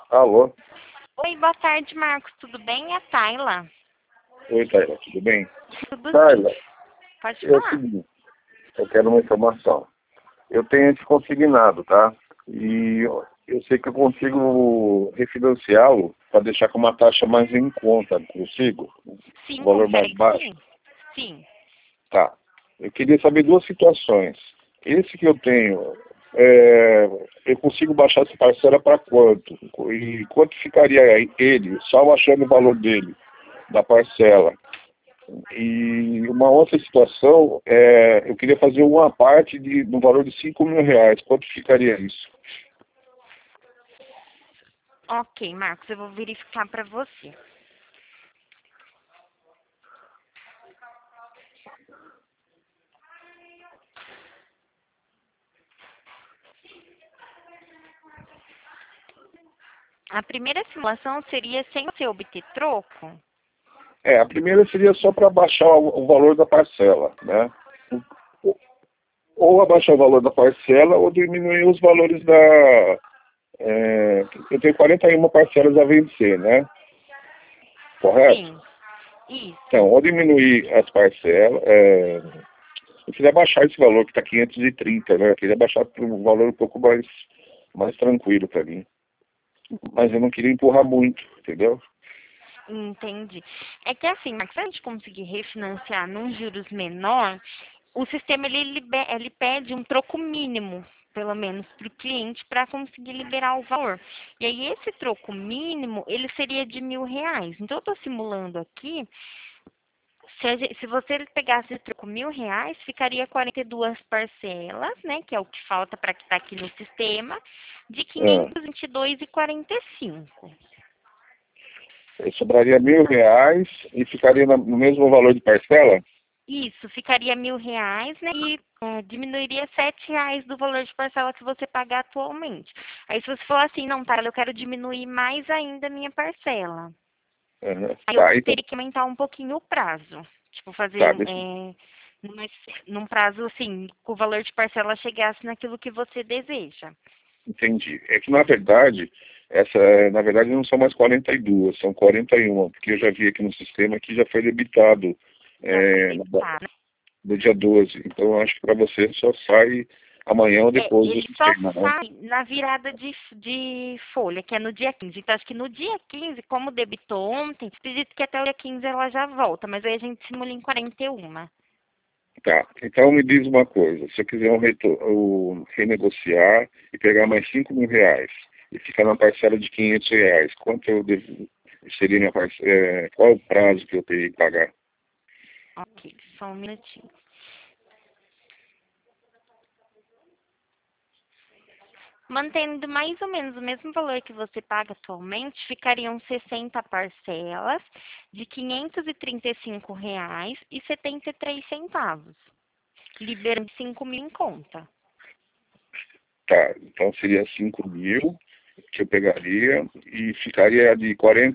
Alô? Oi, boa tarde, Marcos. Tudo bem? É a Tayla. Oi, Taylor, tudo bem? Tudo sim. Taylor, Pode é o falar. seguinte, eu quero uma informação. Eu tenho esse consignado, tá? E eu sei que eu consigo refinanciá-lo para deixar com uma taxa mais em conta, consigo? Um Sim, valor mais consegue baixo? sim. Sim. Tá. Eu queria saber duas situações. Esse que eu tenho, é, eu consigo baixar essa parcela para quanto? E quanto ficaria ele, só achando o valor dele, da parcela? E uma outra situação, eu queria fazer uma parte no valor de R$ 5.000. Quanto ficaria isso? Ok, Marcos, eu vou verificar para você. A primeira simulação seria sem você obter troco? A primeira seria só para baixar o valor da parcela, né? Ou abaixar o valor da parcela ou diminuir os valores da... eu tenho 41 parcelas a vencer, né? Correto? Sim. Isso. Então, ou diminuir as parcelas... eu queria baixar esse valor, que está 530, né? Eu queria baixar para um valor um pouco mais tranquilo para mim. Mas eu não queria empurrar muito, entendeu? Entendi. É que assim, Marcos, se a gente conseguir refinanciar num juros menor, o sistema ele pede um troco mínimo, pelo menos para o cliente, para conseguir liberar o valor. E aí esse troco mínimo, ele seria de R$ 1.000. Então eu estou simulando aqui, se você pegasse esse troco R$ 1.000, ficaria 42 parcelas, né? Que é o que falta para que está aqui no sistema, de Ah, 522,45. aí sobraria R$ 1.000 e ficaria no mesmo valor de parcela? Isso, ficaria R$ 1.000, né? E diminuiria R$ 7 do valor de parcela que você paga atualmente. Aí se você falar assim, não, tá, eu quero diminuir mais ainda a minha parcela. Aham. Aí eu Tá, então, teria que aumentar um pouquinho o prazo. Tipo, fazer tá, deixa, numa- num prazo assim, que o valor de parcela chegasse naquilo que você deseja. entendi. É que, na verdade, na verdade não são mais 42, são 41, porque eu já vi aqui no sistema que já foi debitado Já foi no debitado. dia 12. Então, eu acho que para você só sai amanhã ou depois do Ele só sistema, né? sai na virada de folha, que é no dia 15. Então, acho que no dia 15, como debitou ontem, acredito que até o dia 15 ela já volta, mas aí a gente simula em 41. Tá, então me diz uma coisa, se eu quiser renegociar e pegar mais R$ 5.000 e ficar na parcela de R$ 500, quanto seria minha parcela, qual é o prazo que eu teria que pagar? Ok, só um minutinho. Mantendo mais ou menos o mesmo valor que você paga atualmente, ficariam 60 parcelas de R$ 535,73, liberando 5.000 em conta. Tá, então seria 5.000 que eu pegaria e ficaria de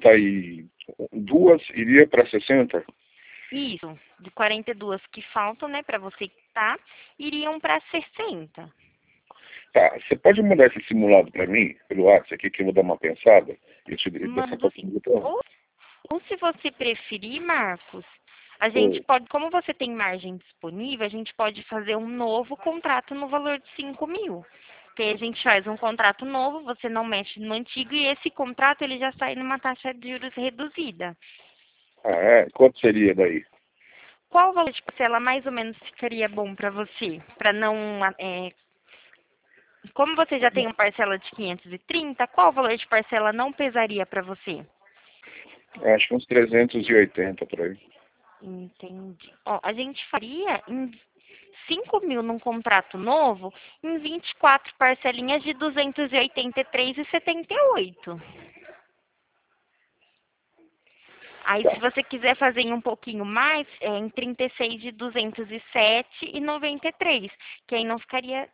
42, iria para 60? Isso, de 42 que faltam, né, para você quitar, iriam para 60. Tá, você pode mandar esse simulado para mim, pelo WhatsApp aqui, que eu vou dar uma pensada? Dessa Mando sim. possibilidade? Ou se você preferir, Marcos, a gente Oi. pode, como você tem margem disponível, a gente pode fazer um novo contrato no valor de 5.000. Que aí a gente faz um contrato novo, você não mexe no antigo e esse contrato ele já sai numa taxa de juros reduzida. Ah, é? Quanto seria daí? Qual valor de parcela mais ou menos ficaria bom para você? Para não, como você já tem uma parcela de 530, qual valor de parcela não pesaria para você? Acho que uns 380 por aí. Entendi. Ó, a gente faria em 5.000 num contrato novo, em 24 parcelinhas de 283,78. Aí, Tá. se você quiser fazer em um pouquinho mais, em 36 de 207,93, que aí não ficaria.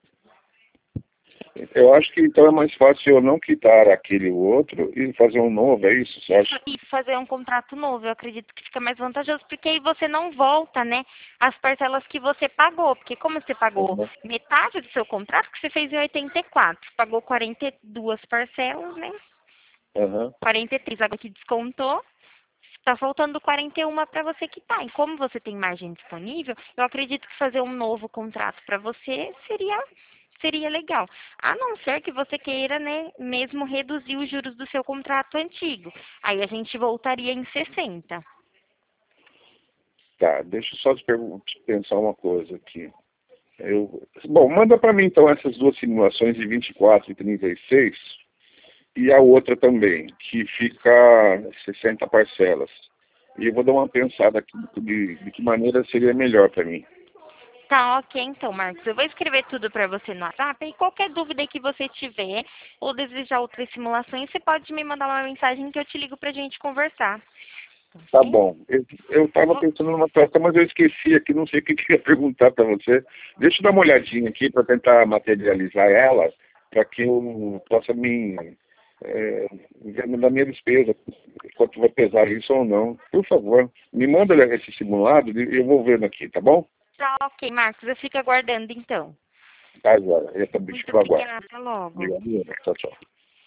Eu acho que então é mais fácil eu não quitar aquele outro e fazer um novo, é isso, você acha? E fazer um contrato novo, eu acredito que fica mais vantajoso, porque aí você não volta, né, as parcelas que você pagou, porque como você pagou Uhum. metade do seu contrato, que você fez em 84, pagou 42 parcelas, né? Aham. 43 agora que descontou. Está faltando 41 para você quitar. E como você tem margem disponível, eu acredito que fazer um novo contrato para você seria legal. A não ser que você queira, né, mesmo reduzir os juros do seu contrato antigo. Aí a gente voltaria em 60. Tá, deixa eu só te pensar uma coisa aqui. Bom, manda para mim então essas duas simulações de 24 e 36 e a outra também, que fica 60 parcelas. E eu vou dar uma pensada aqui de que maneira seria melhor para mim. Tá, ok, então, Marcos. Eu vou escrever tudo para você no WhatsApp e qualquer dúvida que você tiver ou desejar outras simulações, você pode me mandar uma mensagem que eu te ligo para a gente conversar. Tá Tá ok? bom. Eu estava pensando numa peça, mas eu esqueci aqui, não sei o que eu ia perguntar para você. Deixa eu dar uma olhadinha aqui para tentar materializar ela, para que eu possa ver na minha despesa, quanto vai pesar isso ou não. Por favor, me manda esse simulado e eu vou vendo aqui, tá bom? Tá, ok, Marcos. Eu fico aguardando, então. Tá, agora. Eu também Muito fico aguardo. obrigada. Até logo. Obrigado. Tchau, tchau.